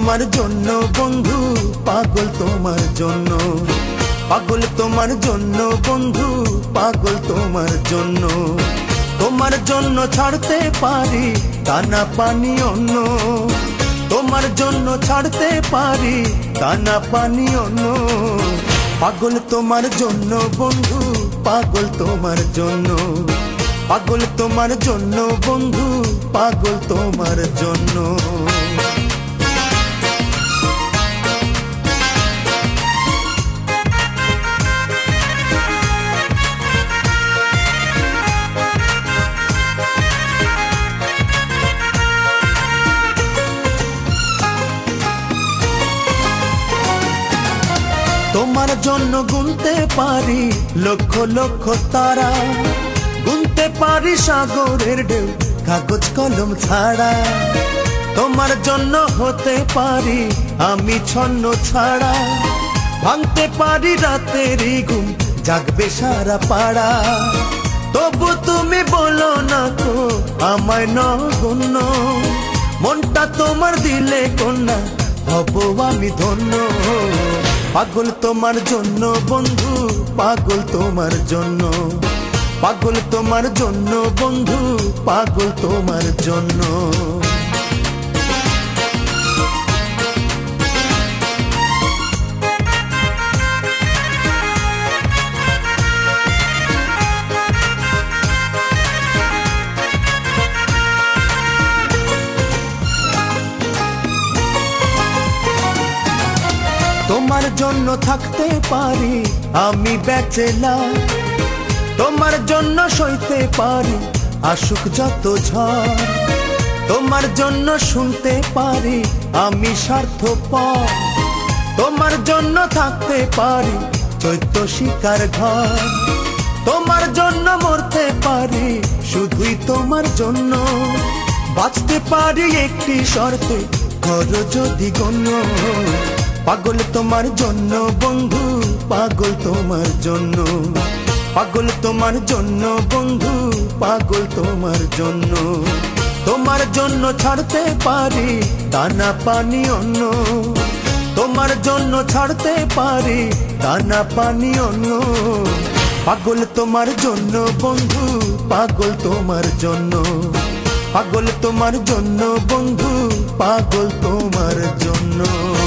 তোমার জন্য বন্ধু, পাগল তোমার জন্য, পাগল তোমার জন্য বন্ধু, পাগল তোমার জন্য। তোমার জন্য ছাড়তে পারি দানা পানি অন্য, তোমার জন্য ছাড়তে পারি দানা পানি অন্য। পাগল তোমার জন্য বন্ধু, পাগল তোমার জন্য, পাগল তোমার জন্য বন্ধু, পাগল তোমার জন্য। তোমার জন্য গুনতে পারি লক্ষ লক্ষ তারা, গুনতে পারি সাগরের ঢেউ কাগজ কলম ছাড়া। তোমার জন্য হতে পারি আমি ছন্ন ছাড়া, ভাঙতে পারি রাতের ঘুম জাগবে সারা পাড়া। তবু তুমি বলো না তো আমায় নগণ্য, মনটা তোমার দিলে কন্যা হব আমি ধন্য। পাগল তোমার জন্য বন্ধু, পাগল তোমার জন্য, পাগল তোমার জন্য বন্ধু, পাগল তোমার জন্য। তোমার জন্য থাকতে পারি আমি ব্যাচেলার, তোমার জন্য সইতে পারি আসুক যত ঝড়। তোমার জন্য শুনতে পারি আমি স্বার্থপর, তোমার জন্য থাকতে পারি চৈত্য শিকার ঘর। তোমার জন্য মরতে পারি শুধুই তোমার জন্য, বাঁচতে পারি একটি শর্তে করো যদি গণ্য। পাগল তোমার জন্য বন্ধু, পাগল তোমার জন্য, পাগল তোমার জন্য বন্ধু, পাগল তোমার জন্য। তোমার জন্য ছাড়তে পারি দানা পানি অন্য, তোমার জন্য ছাড়তে পারি দানা পানি অন্য। পাগল তোমার জন্য বন্ধু, পাগল তোমার জন্য, পাগল তোমার জন্য বন্ধু, পাগল তোমার জন্য।